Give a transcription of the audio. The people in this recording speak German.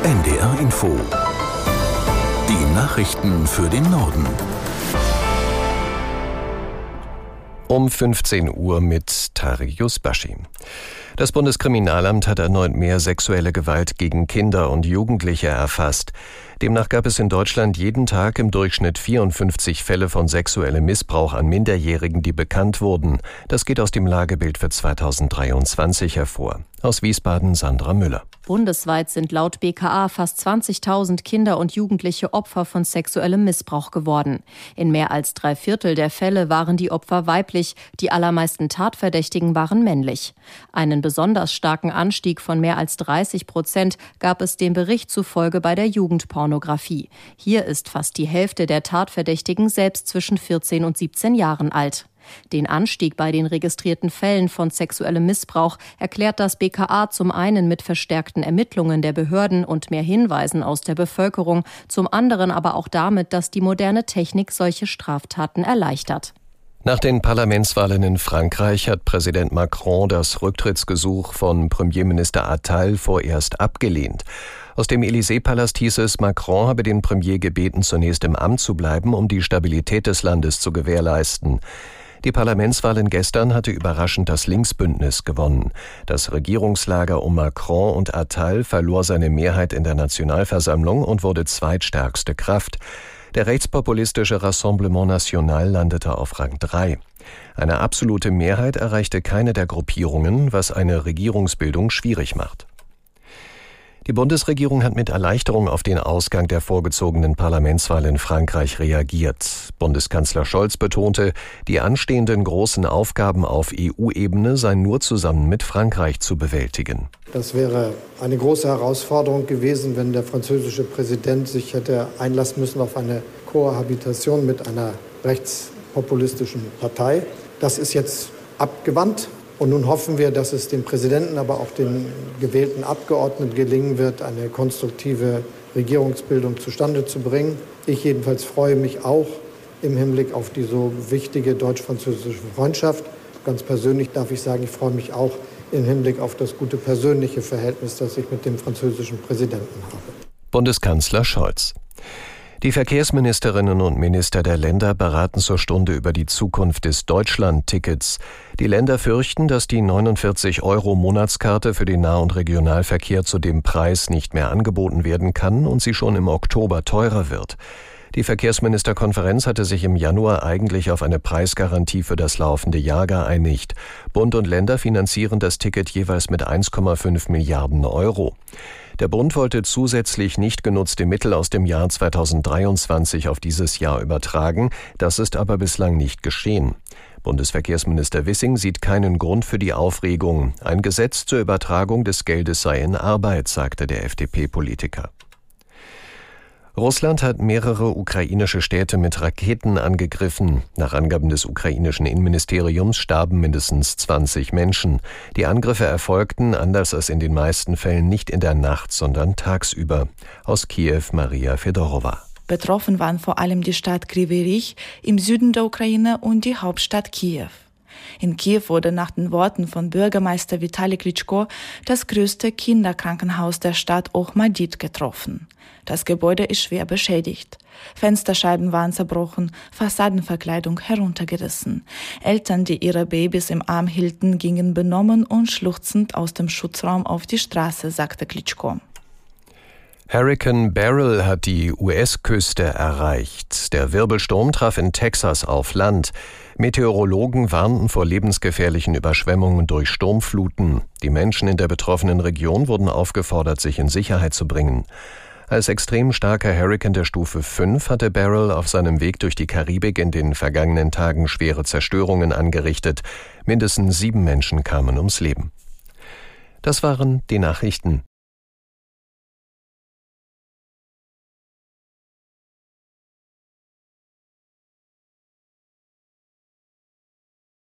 NDR Info. Die Nachrichten für den Norden. Um 15 Uhr mit Tarius Baschi. Das Bundeskriminalamt hat erneut mehr sexuelle Gewalt gegen Kinder und Jugendliche erfasst. Demnach gab es in Deutschland jeden Tag im Durchschnitt 54 Fälle von sexuellem Missbrauch an Minderjährigen, die bekannt wurden. Das geht aus dem Lagebild für 2023 hervor. Aus Wiesbaden Sandra Müller. Bundesweit sind laut BKA fast 20.000 Kinder und Jugendliche Opfer von sexuellem Missbrauch geworden. In mehr als 3/4 der Fälle waren die Opfer weiblich, die allermeisten Tatverdächtigen waren männlich. Einen besonders starken Anstieg von mehr als 30% gab es dem Bericht zufolge bei der Jugendpornografie. Hier ist fast die Hälfte der Tatverdächtigen selbst zwischen 14 und 17 Jahren alt. Den Anstieg bei den registrierten Fällen von sexuellem Missbrauch erklärt das BKA zum einen mit verstärkten Ermittlungen der Behörden und mehr Hinweisen aus der Bevölkerung, zum anderen aber auch damit, dass die moderne Technik solche Straftaten erleichtert. Nach den Parlamentswahlen in Frankreich hat Präsident Macron das Rücktrittsgesuch von Premierminister Attal vorerst abgelehnt. Aus dem Élysée-Palast hieß es, Macron habe den Premier gebeten, zunächst im Amt zu bleiben, um die Stabilität des Landes zu gewährleisten. Die Parlamentswahlen gestern hatte überraschend das Linksbündnis gewonnen. Das Regierungslager um Macron und Attal verlor seine Mehrheit in der Nationalversammlung und wurde zweitstärkste Kraft. Der rechtspopulistische Rassemblement National landete auf Rang 3. Eine absolute Mehrheit erreichte keine der Gruppierungen, was eine Regierungsbildung schwierig macht. Die Bundesregierung hat mit Erleichterung auf den Ausgang der vorgezogenen Parlamentswahl in Frankreich reagiert. Bundeskanzler Scholz betonte, die anstehenden großen Aufgaben auf EU-Ebene seien nur zusammen mit Frankreich zu bewältigen. Das wäre eine große Herausforderung gewesen, wenn der französische Präsident sich hätte einlassen müssen auf eine Kohabitation mit einer rechtspopulistischen Partei. Das ist jetzt abgewandt. Und nun hoffen wir, dass es dem Präsidenten, aber auch den gewählten Abgeordneten gelingen wird, eine konstruktive Regierungsbildung zustande zu bringen. Ich jedenfalls freue mich auch im Hinblick auf die so wichtige deutsch-französische Freundschaft. Ganz persönlich darf ich sagen, ich freue mich auch im Hinblick auf das gute persönliche Verhältnis, das ich mit dem französischen Präsidenten habe. Bundeskanzler Scholz. Die Verkehrsministerinnen und Minister der Länder beraten zur Stunde über die Zukunft des Deutschland-Tickets. Die Länder fürchten, dass die 49-Euro-Monatskarte für den Nah- und Regionalverkehr zu dem Preis nicht mehr angeboten werden kann und sie schon im Oktober teurer wird. Die Verkehrsministerkonferenz hatte sich im Januar eigentlich auf eine Preisgarantie für das laufende Jahr geeinigt. Bund und Länder finanzieren das Ticket jeweils mit 1,5 Milliarden Euro. Der Bund wollte zusätzlich nicht genutzte Mittel aus dem Jahr 2023 auf dieses Jahr übertragen. Das ist aber bislang nicht geschehen. Bundesverkehrsminister Wissing sieht keinen Grund für die Aufregung. Ein Gesetz zur Übertragung des Geldes sei in Arbeit, sagte der FDP-Politiker. Russland hat mehrere ukrainische Städte mit Raketen angegriffen. Nach Angaben des ukrainischen Innenministeriums starben mindestens 20 Menschen. Die Angriffe erfolgten, anders als in den meisten Fällen, nicht in der Nacht, sondern tagsüber. Aus Kiew Maria Fedorova. Betroffen waren vor allem die Stadt Kryvyi Rih im Süden der Ukraine und die Hauptstadt Kiew. In Kiew wurde nach den Worten von Bürgermeister Vitali Klitschko das größte Kinderkrankenhaus der Stadt Ochmadit getroffen. Das Gebäude ist schwer beschädigt. Fensterscheiben waren zerbrochen, Fassadenverkleidung heruntergerissen. Eltern, die ihre Babys im Arm hielten, gingen benommen und schluchzend aus dem Schutzraum auf die Straße, sagte Klitschko. Hurrikan Beryl hat die US-Küste erreicht. Der Wirbelsturm traf in Texas auf Land. Meteorologen warnten vor lebensgefährlichen Überschwemmungen durch Sturmfluten. Die Menschen in der betroffenen Region wurden aufgefordert, sich in Sicherheit zu bringen. Als extrem starker Hurrikan der Stufe 5 hatte Beryl auf seinem Weg durch die Karibik in den vergangenen Tagen schwere Zerstörungen angerichtet. Mindestens 7 Menschen kamen ums Leben. Das waren die Nachrichten.